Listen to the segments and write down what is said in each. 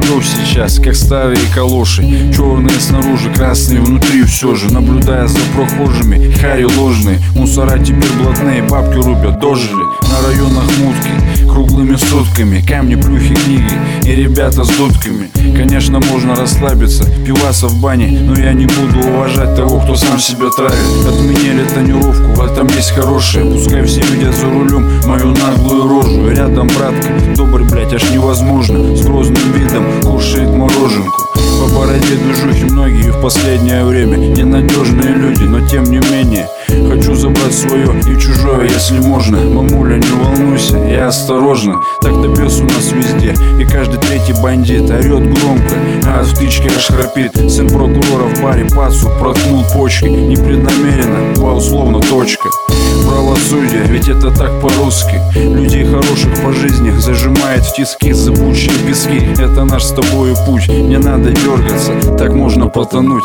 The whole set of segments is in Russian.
готов сейчас, как старые калоши. Черные снаружи, красные внутри все же. Наблюдая за прохожими, хари ложные. Мусора теперь блатные, бабки рубят, дожили. На районах мутки, круглыми сутками. Камни, плюхи, книги и ребята с дудками. Конечно, можно расслабиться, пиваса в бане, но я не буду уважать того, кто сам себя травит. Отменили тонировку, в этом есть хорошее. Пускай все видят за рулем мою наглую рожу. Рядом братка, добрый, блять, аж невозможно. С грозным видом кушает мороженку. По бороде движухи многие в последнее время. Ненадежные люди, но тем не менее хочу забрать свое и чужое, если можно. Мамуля, не волнуйся, я осторожно. Так-то бес у нас везде, и каждый третий бандит орет громко, а от втычки аж храпит. Сын прокурора в баре пацу проткнул почки. Непреднамеренно, два условно, точка. Правосудие, ведь это так по-русски. Людей хороших по жизни зажимает в тиски зыбучие пески. Это наш с тобою путь, не надо дергаться, так можно потонуть.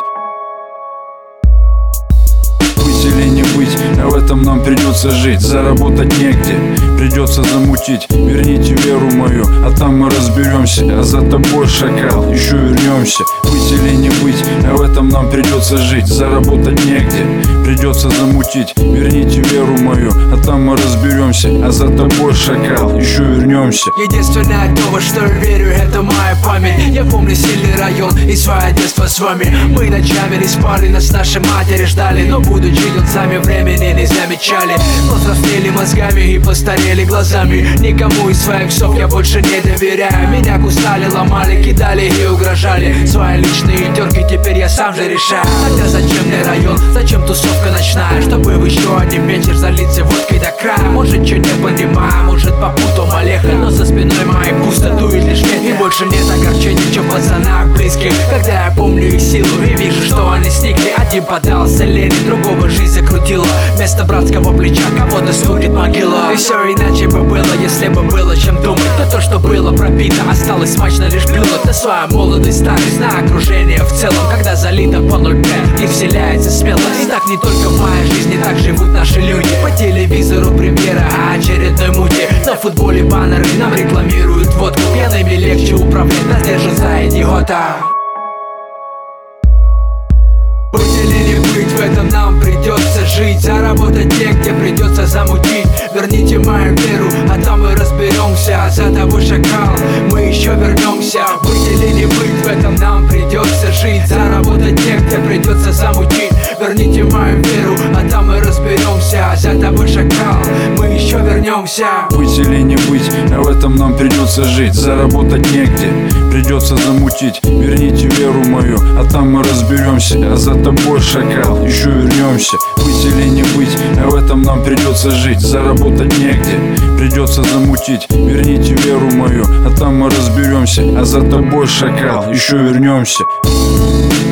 Быть или не быть, а в этом нам придется жить. Заработать негде, придется замутить. Верните веру мою, а там мы разберемся. А за тобой, шакал, еще вернемся. Быть или не быть, а в этом нам придется жить. Заработать негде, придется замутить. Верните веру мою, а там мы разберемся. А за тобой, шакал, еще вернемся. Единственное то, во что я верю, это моя память. Я помню сильный район и свое детство с вами. Мы ночами не спали, нас наши матери ждали. Но будучи юнцами времени не замечали. Повзрослели мозгами и постарели глазами. Никому из своих псов я больше не доверяю. Меня кусали, ломали, кидали и угрожали. Свои личные терки теперь я сам же решаю. Хотя зачем мне район, зачем тусовка ночная? Чтобы в еще один вечер залиться водкой до края. Может, что не понимаю, может, попутал Олега. Но за спиной моей пусто дует лишь ветер. И больше нет огорчений, чем в пацанах близких. Когда я помню их силу и вижу, что они сникли. Один поддался лени, другого жизнь закрутила. Вместо братского плеча кого-то студит могила. И все иначе бы было, если бы было чем думать. Но то, что было пропито, осталось смачно лишь плюнуть на свою молодость, старость, на окружение в целом. Когда залито по 0,5 и вселяется смелость. И так не только в моей жизни, так живут наши люди. По телевизору премьера очередной мути. На футболе баннеры нам рекламируют водку. Пьяными легче управлять, нас держат за идиота. Быть или не быть, в этом нам придется жить. Заработать негде, придется замутить. Верните мою веру, а там мы разберемся. За тобой, шакал, мы еще вернемся. Быть или не быть, в этом нам придется жить. Заработать негде, придется замутить. Верните мою веру, а там мы разберемся. За тобой, шакал, мы еще вернемся. Быть или не быть, а в этом нам придется жить. Заработать негде, придется замутить. Верните веру мою, а там мы разберемся. А за тобой, шакал, еще вернемся. Быть или не быть, а в этом нам придется жить. Заработать негде, придется замутить. Верните веру мою, а там мы разберемся. А за тобой, шакал, еще вернемся.